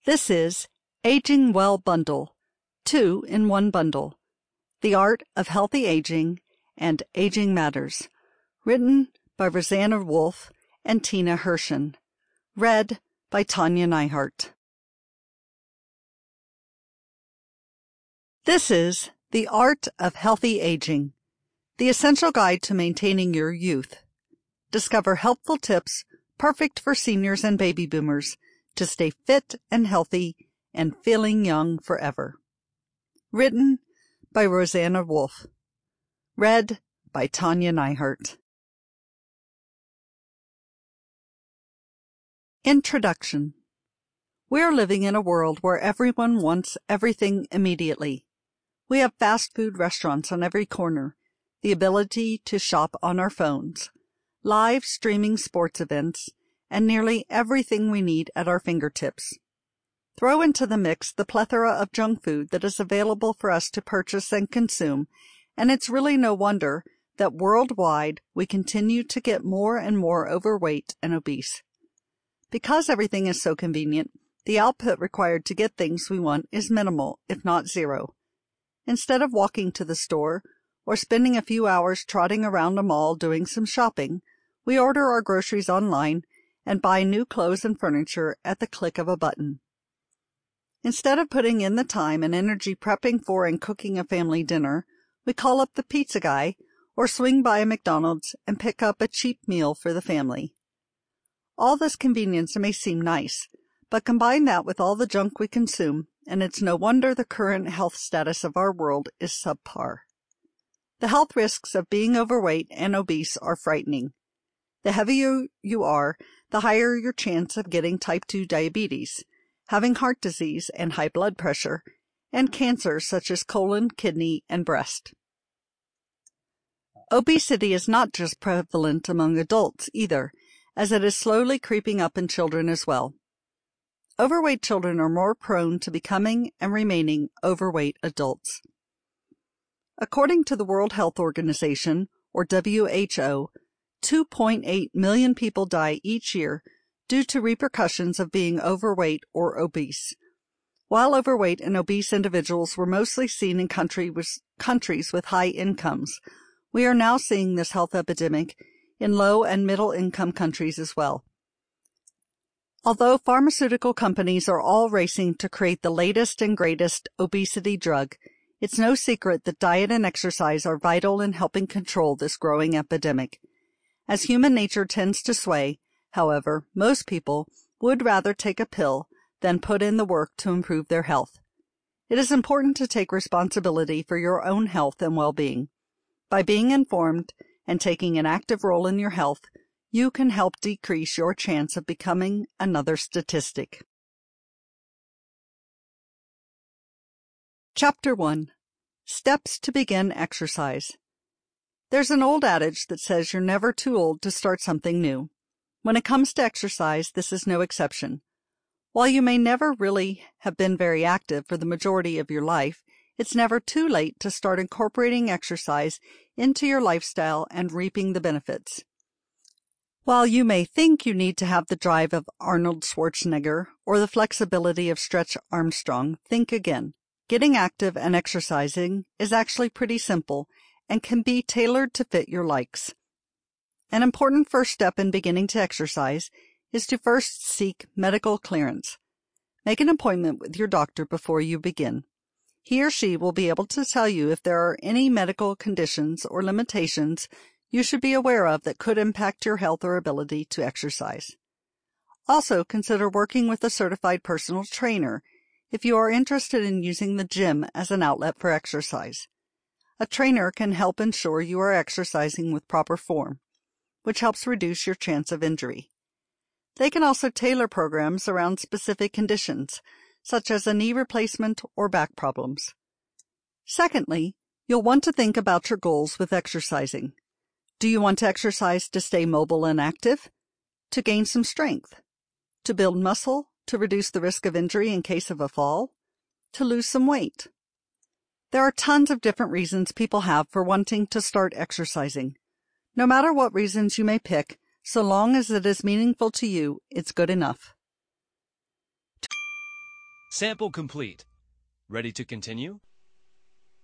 This is Aging Well Bundle, 2 in 1 bundle, The Art of Healthy Aging and Aging Matters, written by Rosanna Wolf and Tina Hershen, read by Tanya Neihart. This is The Art of Healthy Aging, the essential guide to maintaining your youth. Discover helpful tips perfect for seniors and baby boomers to stay fit and healthy and feeling young forever. Written by Rosanna Wolf. Read by Tanya Neihart. Introduction. We're living in a world where everyone wants everything immediately. We have fast food restaurants on every corner, the ability to shop on our phones, live streaming sports events, and nearly everything we need at our fingertips. Throw into the mix the plethora of junk food that is available for us to purchase and consume, and it's really no wonder that worldwide we continue to get more and more overweight and obese. Because everything is so convenient, the output required to get things we want is minimal, if not zero. Instead of walking to the store or spending a few hours trotting around a mall doing some shopping, we order our groceries online and buy new clothes and furniture at the click of a button. Instead of putting in the time and energy prepping for and cooking a family dinner, we call up the pizza guy or swing by a McDonald's and pick up a cheap meal for the family. All this convenience may seem nice, but combine that with all the junk we consume, and it's no wonder the current health status of our world is subpar. The health risks of being overweight and obese are frightening. The heavier you are, the higher your chance of getting type 2 diabetes, having heart disease and high blood pressure, and cancers such as colon, kidney, and breast. Obesity is not just prevalent among adults either, as it is slowly creeping up in children as well. Overweight children are more prone to becoming and remaining overweight adults. According to the World Health Organization, or WHO, 2.8 million people die each year due to repercussions of being overweight or obese. While overweight and obese individuals were mostly seen in countries with high incomes, we are now seeing this health epidemic in low and middle income countries as well. Although pharmaceutical companies are all racing to create the latest and greatest obesity drug, it's no secret that diet and exercise are vital in helping control this growing epidemic. As human nature tends to sway, however, most people would rather take a pill than put in the work to improve their health. It is important to take responsibility for your own health and well-being. By being informed and taking an active role in your health, you can help decrease your chance of becoming another statistic. Chapter 1. Steps to Begin Exercise. There's an old adage that says you're never too old to start something new. When it comes to exercise, this is no exception. While you may never really have been very active for the majority of your life, it's never too late to start incorporating exercise into your lifestyle and reaping the benefits. While you may think you need to have the drive of Arnold Schwarzenegger or the flexibility of Stretch Armstrong, think again. Getting active and exercising is actually pretty simple and can be tailored to fit your likes. An important first step in beginning to exercise is to first seek medical clearance. Make an appointment with your doctor before you begin. He or she will be able to tell you if there are any medical conditions or limitations you should be aware of that could impact your health or ability to exercise. Also, consider working with a certified personal trainer if you are interested in using the gym as an outlet for exercise. A trainer can help ensure you are exercising with proper form, which helps reduce your chance of injury. They can also tailor programs around specific conditions, such as a knee replacement or back problems. Secondly, you'll want to think about your goals with exercising. Do you want to exercise to stay mobile and active? To gain some strength? To build muscle? To reduce the risk of injury in case of a fall? To lose some weight? There are tons of different reasons people have for wanting to start exercising. No matter what reasons you may pick, so long as it is meaningful to you, it's good enough. Sample complete. Ready to continue?